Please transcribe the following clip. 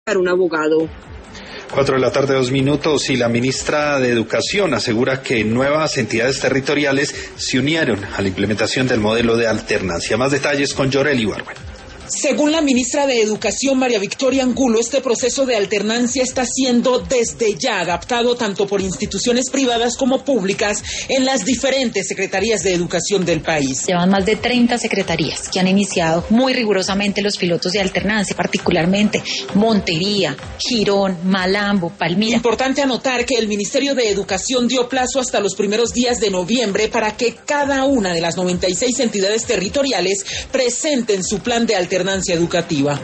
un abogado. 4:02 p.m. y la ministra de Educación asegura que nuevas entidades territoriales se unieron a la implementación del modelo de alternancia. Más detalles con Yoreli Ibargüen. Según la ministra de Educación, María Victoria Angulo, este proceso de alternancia está siendo desde ya adaptado tanto por instituciones privadas como públicas en las diferentes secretarías de educación del país. Llevan más de 30 secretarías que han iniciado muy rigurosamente los pilotos de alternancia, particularmente Montería, Girón, Malambo, Palmira. Importante anotar que el Ministerio de Educación dio plazo hasta los primeros días de noviembre para que cada una de las 96 entidades territoriales presenten su plan de alternancia educativa.